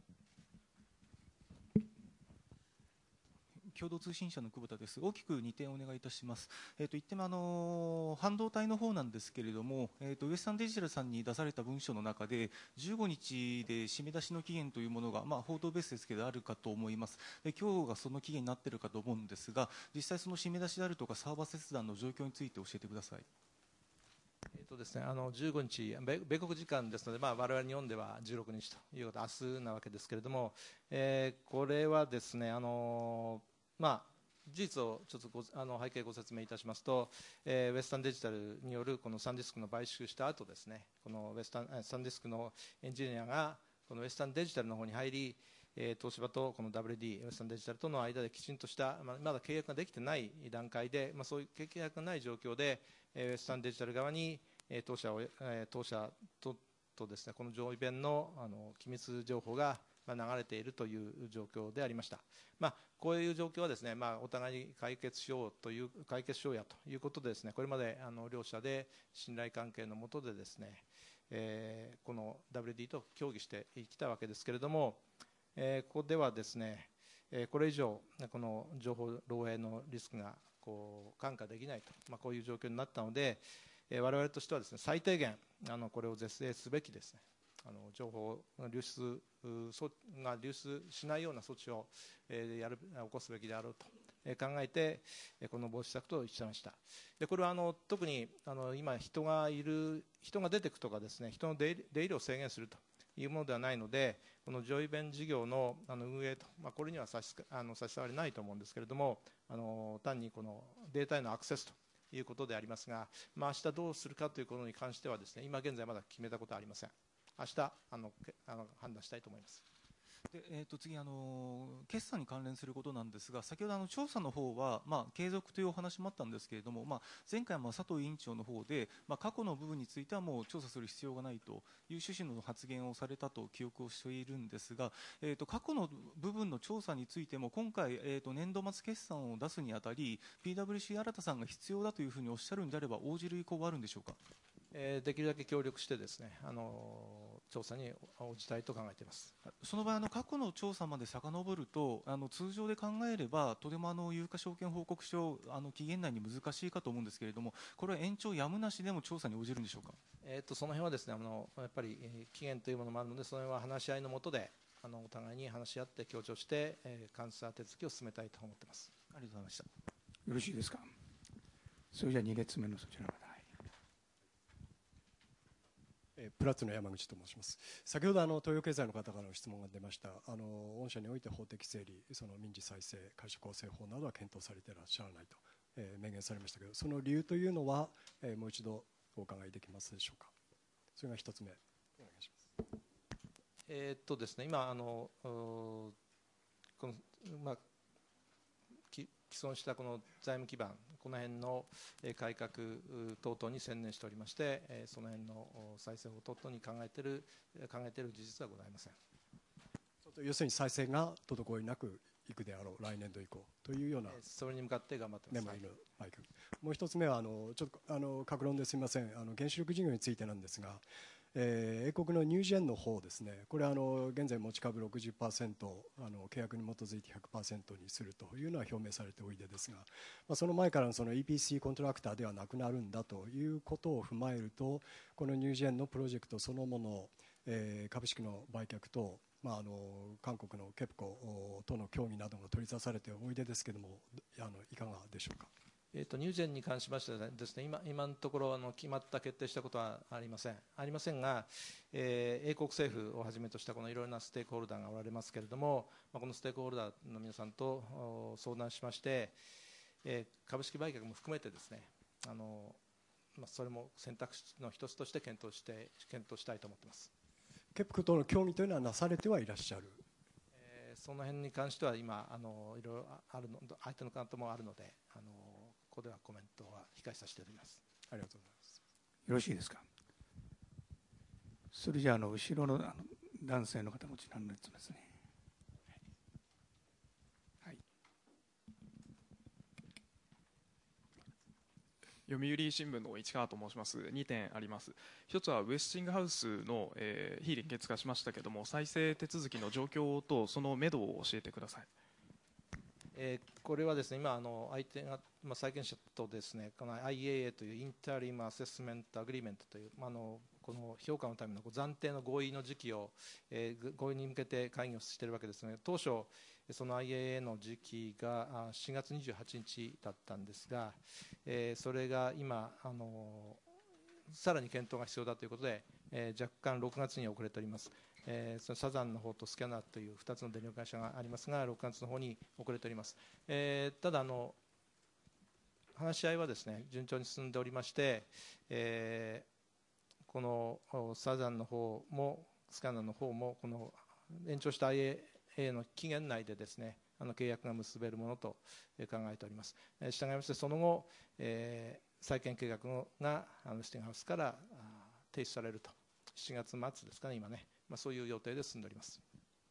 S7: 共同通信社の久保田です。大きくにてんお願いいたします。えー、といってもあの半導体の方なんですけれども、えー、とウエスタンデジタルさんに出された文書の中でじゅうごにちで締め出しの期限というものが、まあ、報道ベースですけどあるかと思います。で今日がその期限になっているかと思うんですが、実際その締め出しであるとかサーバー切断の状況について教えてください。
S2: えーとですね、あのじゅうごにち、米、米国時間ですので、まあ、我々日本ではじゅうろくにちということ、明日なわけですけれども、えー、これはですね、あのまあ事実をちょっとごあの背景ご説明いたしますと、えー、ウエスタンデジタルによるこのサンディスクの買収した後ですね、このウエスタンサンディスクのエンジニアがこのウエスタンデジタルの方に入り、えー、東芝とこの ダブリューディー ウエスタンデジタルとの間できちんとした、まあ、まだ契約ができてない段階で、まあ、そういう契約がない状況で、えー、ウエスタンデジタル側に、えー、当社を、えー、当社ととですね、この上位弁のあの機密情報が流れているという状況でありました。まあ、こういう状況はですね、まあ、お互いに解決しようという解決しようやということでですね、これまであの両者で信頼関係の下でですね、えー、この ダブリューディー と協議してきたわけですけれども、えー、ここではですね、えー、これ以上この情報漏洩のリスクがこう看過できないと、まあ、こういう状況になったので、えー、我々としてはですね、最低限あのこれを是正すべきですね、あの情報流出が流出しないような措置を、えー、やる起こすべきであろうと、えー、考えて、えー、この防止策と一致しました。でこれはあの特にあの今人がいる人が出てくとかですね、人の出入りを制限するというものではないので、この上位弁事業のあの運営と、まあ、これには差しあの差し障りないと思うんですけれども、あの単にこのデータへのアクセスということでありますが、まあ、明日どうするかということに関してはですね、今現在まだ決めたことはありません。明日あのあの判断したいと思います。
S7: でえー、と次あの、決算に関連することなんですが、先ほどあの調査の方は、まあ、継続というお話もあったんですけれども、まあ、前回は佐藤委員長の方で、まあ、過去の部分についてはもう調査する必要がないという趣旨の発言をされたと記憶をしているんですが、えー、と過去の部分の調査についても、今回、えー、と年度末決算を出すにあたり、ピーダブリューシー 新さんが必要だというふうにおっしゃるんであれば、応じる意向はあるんでしょうか。
S2: えーできるだけ協力してですね、あの調査に応じたいと考えています。
S7: その場合、あの過去の調査まで遡ると、あの通常で考えれば、とてもあの有価証券報告書、あの期限内に難しいかと思うんですけれども、これは延長やむなしでも調査に応じるんでしょうか。
S2: えー、とその辺はですね、あのやっぱり、えー期限というものもあるので、その辺は話し合いのもとで、あのお互いに話し合って協調して、えー監査手続きを進めたいと思っています。
S7: ありがとうございました。
S1: よろしいですか。それじゃあに列目のそちらの方。はい、
S8: えープラッツの山口と申します。先ほどあの東洋経済の方からの質問が出ました。あの御社において法的整理、その民事再生、会社構成法などは検討されていらっしゃらないと、えー明言されましたけど、その理由というのは、えーもう一度お伺いできますでしょうか。それが一つ目、お願いします。
S2: えーっとですね、今あのうーこの、まあ、き既存したこの財務基盤、この辺のえー改革う等々に専念しておりまして、えーその辺のお再生法等々に考えている考えている事実はございません。
S8: 要するに再生が滞りなくいくであろう、来年度以降というような
S2: えーそれに向かって頑張ってます。
S8: メモリーのマイク。もう一つ目はあのちょっとあの各論ですみません。あの原子力事業についてなんですが、えー英国のニュージェンの方ですね。これはあの現在持ち株 ろくじゅっパーセント、あの契約に基づいて ひゃくパーセント にするというのは表明されておいでですが、まあ、その前からのその イーピーシー コントラクターではなくなるんだということを踏まえると、このニュージェンのプロジェクトそのもの、えー株式の売却と、まあ、あの韓国のケプコとの協議などが取り沙汰されておいでですけれども、あのいかがでしょうか。
S2: えー、とニュージェンに関しましてはですね、今今のところあの決まった決定したことはありませんありませんが、えー英国政府をはじめとしたこのいろいろなステークホルダーがおられますけれども、まあ、このステークホルダーの皆さんとお相談しまして、えー株式売却も含めてですね、あの、まあ、それも選択肢の一つとして検討して検討したいと思っています。
S8: ケプコとの協議というのはなされてはいらっしゃる。
S2: えーその辺に関しては今あのいろいろあるの相手の方もあるので、あのここではコメントは控えさせております。
S8: ありがとうございます。
S1: よろしいですか。それじゃあ、あの後ろのあの男性の方のちらの列ですね。はい。
S9: 読売新聞の市川と申します。にてんあります。一つはウェスティングハウスの、えー、非連結化しましたけれども、再生手続きの状況とその目処を教えてください。
S2: えーこれはですね、今あの相手が、まあ、債権者とですね、この アイエーエー というインタリムアセスメントアグリーメントという、まあ、あのこの評価のためのこう暫定の合意の時期を、えー合意に向けて会議をしているわけですね。当初その アイエーエー の時期があしがつにじゅうはちにちだったんですが、えーそれが今あのさらに検討が必要だということで、えー若干ろくがつに遅れております。えーそのサザンの方とスキャナーというふたつの電力会社がありますが、ろくがつの方に遅れております。えーただあの、話し合いはですね順調に進んでおりまして、えーこのおサザンの方もスキャナーの方もこの延長した アイエーエー の期限内でですね、あの契約が結べるものとえー考えております。えー従いましてその後、えー債権計画があのウェスティングハウスからあー提出されると、しちがつまつですかね今ね、まあ、そういう予定で進んでおります。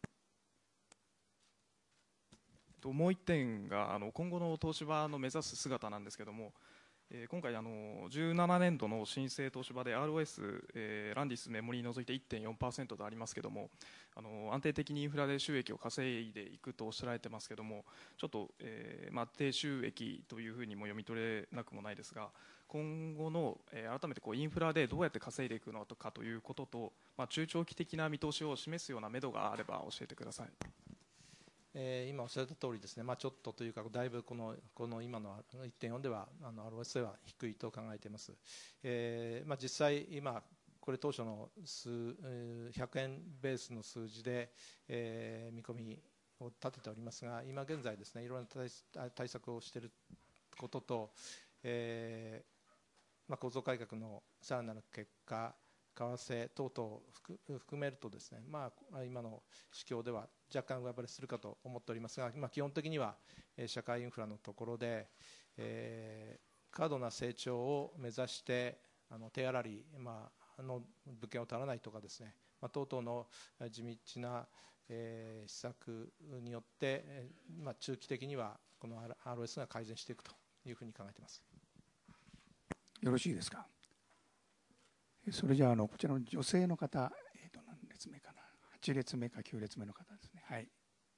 S9: ともう一点があの今後の東芝の目指す姿なんですけれども、えー今回あのじゅうななねんどの新生東芝で アールオーエス、えーランディスメモリー除いて いってんよんパーセント とありますけれども、あの安定的にインフラで収益を稼いでいくとおっしゃられてますけれども、ちょっと、えーまあ、低収益というふうにも読み取れなくもないですが、今後の、えー改めてこうインフラでどうやって稼いでいくのかということと、まあ、中長期的な見通しを示すような目処があれば教えてください。
S2: えー今おっしゃった通りですね、まあ、ちょっとというかだいぶこのこの今の いってんよん ではあの アールオーエス では低いと考えています。えーまあ、実際今これ当初の数えーひゃくえんベースの数字で、えー見込みを立てておりますが、今現在ですねいろんな対対策をしていることと、えーまあ、構造改革のさらなる結果替等々を含めるとですね、まあ、今の市況では若干上振れするかと思っておりますが、まあ、基本的には社会インフラのところで、えー、過度な成長を目指してあの手洗い、まあ、の物件を足らないとかですね、まあ、等々の地道な、えー、施策によって、えーまあ、中期的にはこの アールオーエス が改善していくというふうに考えています。
S1: よろしいですか。それじゃあ、あのこちらの女性の方、えー、と何列目かな、はち列目かきゅう列目の方ですね。はい。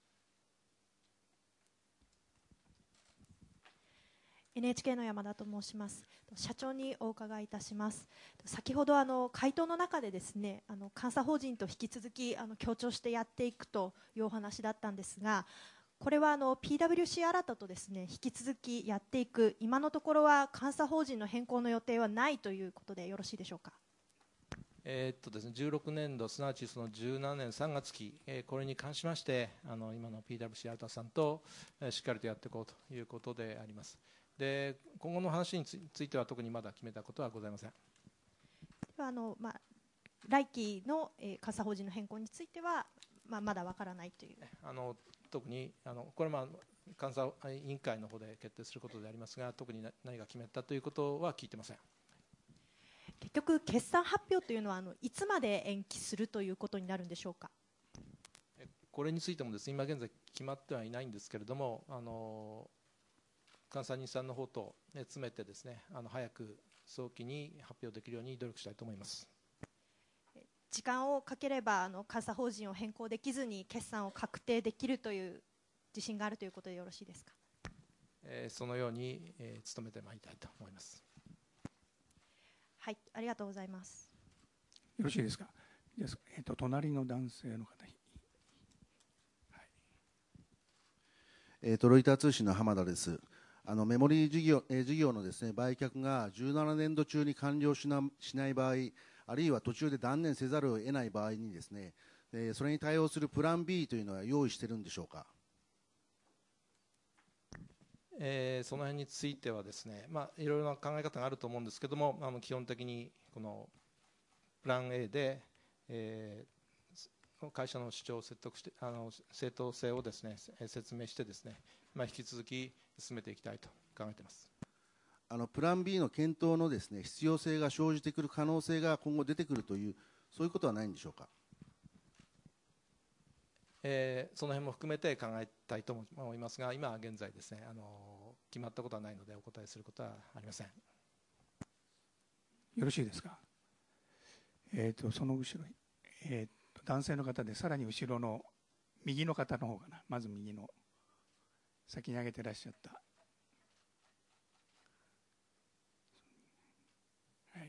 S10: エヌエイチケー の山田と申します。社長にお伺いいたします。先ほどあの回答の中でですね、あの監査法人と引き続きあの強調してやっていくというお話だったんですが、これはあの ピーダブリューシー 新たとですね引き続きやっていく、今のところは監査法人の変更の予定はないということでよろしいでしょうか。
S2: えーっとですね、じゅうろくねんど、すなわちそのじゅうななねんさんがつ期、えー、これに関しましてあの今の ピーダブリューシー 新たさんと、えー、しっかりとやっていこうということであります。で今後の話については特にまだ決めたことはございません。
S10: あの、まあ、来期の、えー、監査法人の変更については、まあ、まだわからないという。
S2: あの特にあのこれは監査委員会の方で決定することでありますが、特に何が決めたということは聞いてません。
S10: 結局、決算発表というのはあのいつまで延期するということになるんでしょうか。
S2: これについてもですね、今現在決まってはいないんですけれども、あの監査人さんの方と詰めてですね、あの早く早期に発表できるように努力したいと思います。
S10: 時間をかければあの監査法人を変更できずに決算を確定できるという自信があるということでよろしいですか。
S2: えー、そのように、えー、努めてまいりたいと思います。
S10: はい、ありがとうございます。
S1: よろしいですか。じゃあ、えー、と隣の男性の方。はい、
S11: えー、とロイター通信の浜田です。あのメモリー事業、えー、事業のですね売却がじゅうななねんど中に完了しな、しない場合、あるいは途中で断念せざるを得ない場合にですね、えー、それに対応するプラン ビー というのは用意しているんでしょうか。
S2: えー、その辺についてはですね、まあ、いろいろな考え方があると思うんですけども、あの基本的にこのプラン エー で、えー、会社の主張を説得して、あの正当性をですね説明してですね、まあ、引き続き進めていきたいと考えています。
S11: あのプラン ビー の検討のですね必要性が生じてくる可能性が今後出てくるという、そういうことはないんでしょうか。
S2: えー、その辺も含めて考えたいと思いますが、今現在ですね、あの決まったことはないのでお答えすることはありません。
S1: よろしいですか。えー、とその後ろ、えー、と男性の方でさらに後ろの右の方の方かな、まず右の先に挙げてらっしゃった。はい、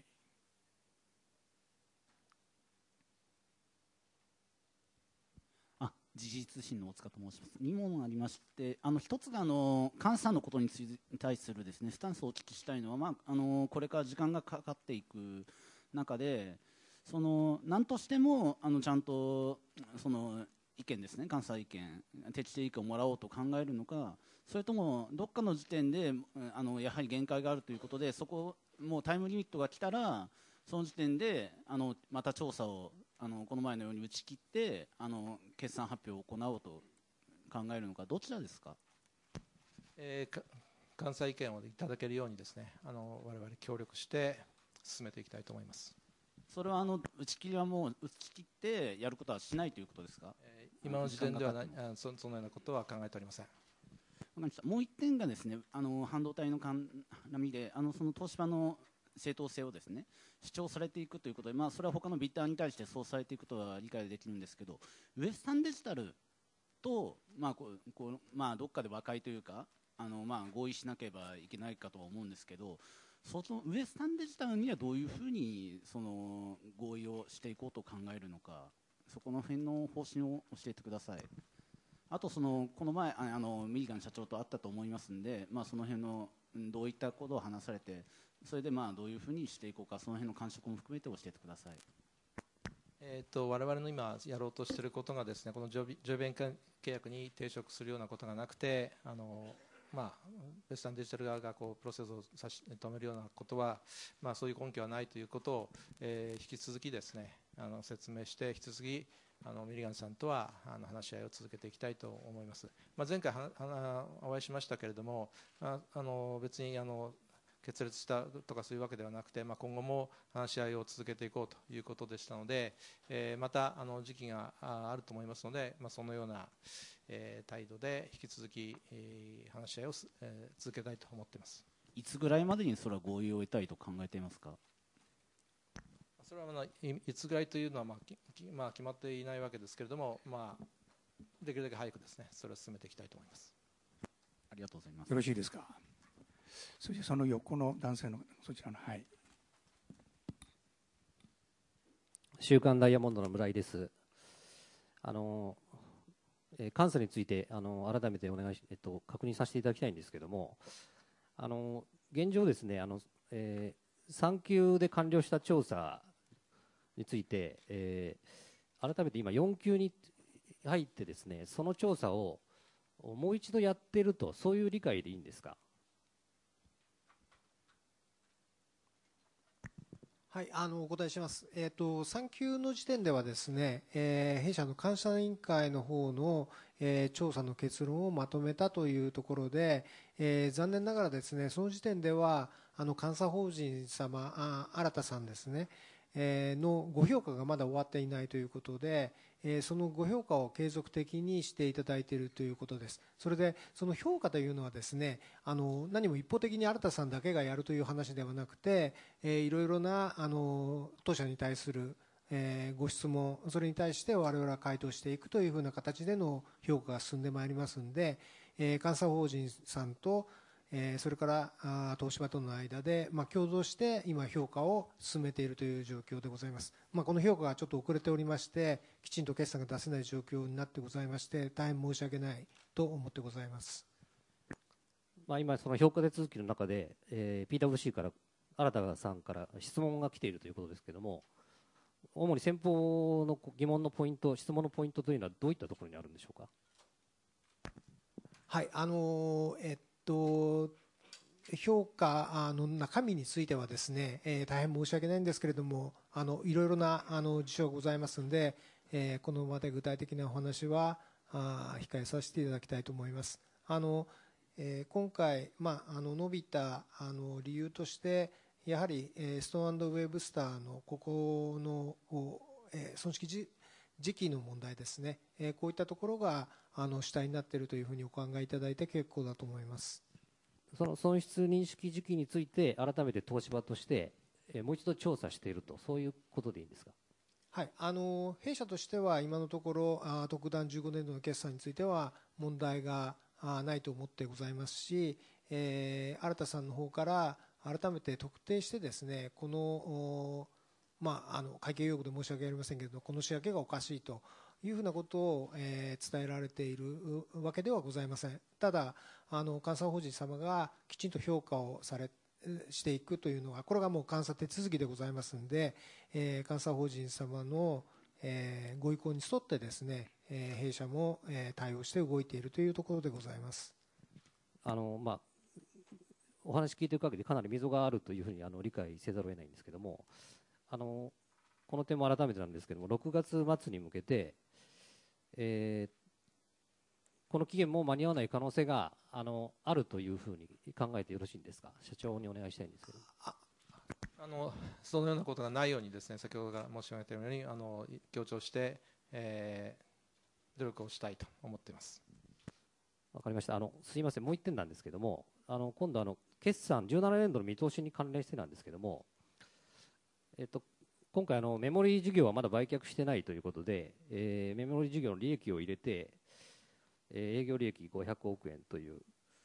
S12: あ、時事通信の大塚と申します。に問ありまして、あの一つがあの監査のことに対するですねスタンスをお聞きしたいのは、まあ、あのこれから時間がかかっていく中で、その何としてもあのちゃんとその意見ですね、監査意見、適正意見をもらおうと考えるのか、それともどっかの時点であのやはり限界があるということで、そこもうタイムリミットが来たらその時点であのまた調査をあのこの前のように打ち切ってあの決算発表を行おうと考えるのか、どちらですか。
S2: えー、監査意見をいただけるようにですね、あの我々協力して進めていきたいと思います。
S12: それはあの打ち切りはもう打ち切ってやることはしないということですか。
S2: えー、今の時点ではなそ, そのようなことは考えておりません。
S12: もう一点がですね、あの半導体の絡みで、あのその東芝の正当性をですね主張されていくということで、まあ、それは他のビッダーに対してそうされていくとは理解できるんですけど、ウエスタンデジタルと、まあこうこうまあ、どっかで和解というかあの、まあ、合意しなければいけないかとは思うんですけど、そのウエスタンデジタルにはどういうふうにその合意をしていこうと考えるのか、そこの辺の方針を教えてください。あとそのこの前あのミリガン社長と会ったと思いますので、まあ、その辺のどういったことを話されて、それでまあどういうふうにしていこうか、その辺の感触も含めて教えてください。
S2: えー、と我々の今やろうとしていることがですね、このジョビジョビエン契約に抵触するようなことがなくて、あのまあ、ウエスタンデジタル側がこうプロセスを差し止めるようなことは、まあ、そういう根拠はないということを、えー、引き続きですね、あの説明して、引き続きあのミリガンさんとはあの話し合いを続けていきたいと思います。まあ、前回ははお会いしましたけれども、ああの別にあの決裂したとかそういうわけではなくて、まあ、今後も話し合いを続けていこうということでしたので、えー、またあの時期があると思いますので、まあ、そのような、えー、態度で引き続き、えー、話し合いを、えー、続けたいと思っています。
S12: いつぐらいまでにそれは合意を得たいと考えていますか。
S2: それは、まあ、いつぐらいというのは、まあまあ、決まっていないわけですけれども、まあ、できるだけ早くですね、それを進めていきたいと思います。
S12: ありがとうございます。
S1: よろしいですか。そしてその横の男性のそちらの、はい。
S13: 週刊ダイヤモンドの村井です。あの、えー、監査についてあの改めてお願いし、えっと、確認させていただきたいんですけれども、あの現状ですね、あの、えー、さん級で完了した調査について、えー、改めて今よん級に入ってですね、その調査をもう一度やっていると、そういう理解でいいんですか。
S3: はい、あのお答えします。えっと、さん級の時点ではですね、えー、弊社の監査委員会の方の、えー、調査の結論をまとめたというところで、えー、残念ながらですね、その時点では、あの監査法人様、あ新田さんですね、えー、のご評価がまだ終わっていないということで、えー、そのご評価を継続的にしていただいているということです。それで、その評価というのはですね、あの何も一方的に新田さんだけがやるという話ではなくて、えー、いろいろなあの当社に対する、えー、ご質問、それに対して我々は回答していくというふうな形での評価が進んでまいりますので、えー、監査法人さんとえー、それからあ東芝との間で、まあ、共同して今評価を進めているという状況でございます。まあ、この評価がちょっと遅れておりまして、きちんと決算が出せない状況になってございまして、大変申し訳ないと思ってございます。
S13: まあ、今その評価手続きの中で、えー、ピーダブリューシー から新田さんから質問が来ているということですけれども、主に先方の疑問のポイント、質問のポイントというのはどういったところにあるんでしょうか。
S3: はい、あのー、えっと評価の中身についてはですね、えー、大変申し訳ないんですけれども、あのいろいろなあの事象がございますので、えー、この場で具体的なお話はあ控えさせていただきたいと思います。あの、えー、今回、まあ、あの伸びたあの理由としてやはり、えー、ストーン&ウェブスターのここの、えー、損失時時期の問題ですね、えー、こういったところがあの主体になっているというふうにお考えいただいて結構だと思います。
S13: その損失認識時期について改めて東芝として、えー、もう一度調査していると、そういうことでいいんですか。
S3: はい、あの弊社としては今のところあ特段じゅうごねんどの決算については問題があないと思ってございますし、えー、新田さんの方から改めて特定してですね、このまあ、あの会計用語で申し訳ありませんけれども、この仕分けがおかしいというふうなことを、えー、伝えられているわけではございません。ただ、あの監査法人様がきちんと評価をされしていくというのは、これがもう監査手続きでございますので、えー、監査法人様の、えー、ご意向に沿ってですね、えー、弊社も、えー、対応して動いているというところでございます。
S13: あの、まあ、お話聞いている限りかなり溝があるというふうにあの理解せざるを得ないんですけれども、あのこの点も改めてなんですけれども、ろくがつ末に向けて、えー、この期限も間に合わない可能性が あのあるというふうに考えてよろしいんですか。社長にお願いしたいんですけど。
S2: ああのそのようなことがないようにですね、先ほどから申し上げたようにあの強調して、えー、努力をしたいと思っています。
S13: わかりました。あのすみません、もう一点なんですけれども、あの今度あの決算じゅうななねんどの見通しに関連してなんですけれども、えっと、今回あのメモリー事業はまだ売却してないということで、えー、メモリー事業の利益を入れて、えー、営業利益ごひゃくおくえんという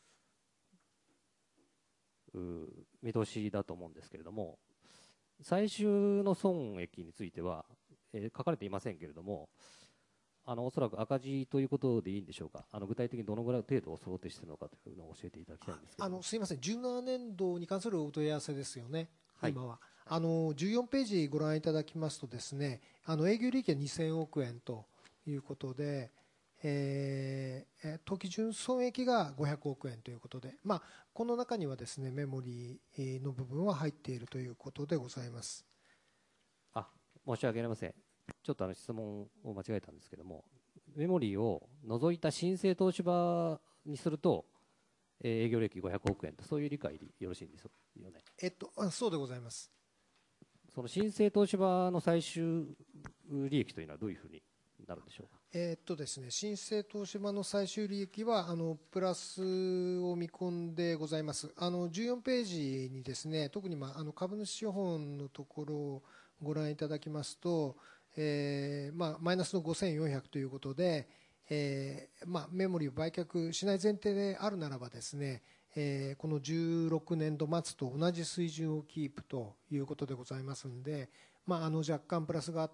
S13: 見通しだと思うんですけれども、最終の損益については、えー、書かれていませんけれども、あのおそらく赤字ということでいいんでしょうか。あの具体的にどのぐらい程度を想定しているのかというのを教えていただきたいんですけど。
S3: あのすみません、じゅうななねんどに関するお問い合わせですよね、はい、今は。あのじゅうよんページご覧いただきますとですね、あの営業利益はにせんおくえんということで、 えー、当期純損益がごひゃくおくえんということで、まあ、この中にはですねメモリーの部分は入っているということでございます。
S13: あ、申し訳ありません。ちょっとあの質問を間違えたんですけども、メモリーを除いた新生東芝にすると、えー、営業利益ごひゃくおくえんと、そういう理解でよろしいんですよね。
S3: えっと、あ、そうでございます。
S13: その新生東芝の最終利益というのはどういうふうになるんでしょうか。
S3: えーっとですね、新生東芝の最終利益はあのプラスを見込んでございます。あのじゅうよんページにですね、特に、まあ、あの株主資本のところをご覧いただきますと、えーまあ、マイナスのごせんよんひゃくということで、えーまあ、メモリーを売却しない前提であるならばですね、えー、このじゅうろくねんど末と同じ水準をキープということでございますので、まあ、あの若干プラスがあって、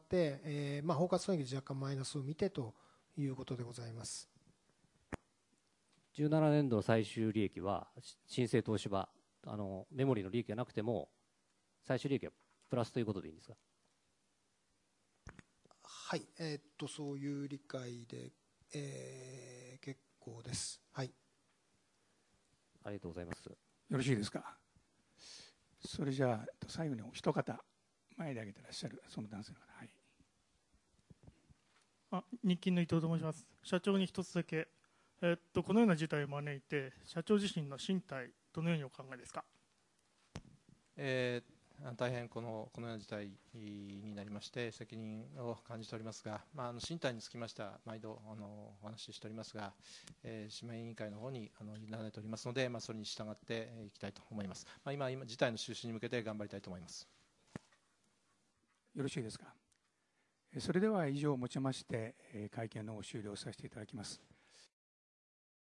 S3: えーまあ、包括損益で若干マイナスを見てということでございます。
S13: じゅうななねんどの最終利益は新生東芝、あのメモリーの利益がなくても最終利益はプラスということでいいんですか。
S3: はい、えー、っとそういう理解で、えー、結構です。はい。
S13: ありがとうございます。
S1: よろしいですか。それじゃあ最後にお一方前で挙げてらっしゃるその男性の方、はい。
S14: あ、日勤の伊藤と申します。社長に一つだけ、えー、っとこのような事態を招いて社長自身の進退どのようにお考えですか。
S2: えー大変このこのような事態になりまして責任を感じておりますが、まあ、あの進退につきましては毎度あのお話ししておりますが、えー、指名委員会の方にあの委ねておりますので、まあ、それに従っていきたいと思います。まあ、今今事態の収拾に向けて頑張りたいと思います。
S1: よろしいですか。それでは以上をもちまして会見の方を終了させていただきます。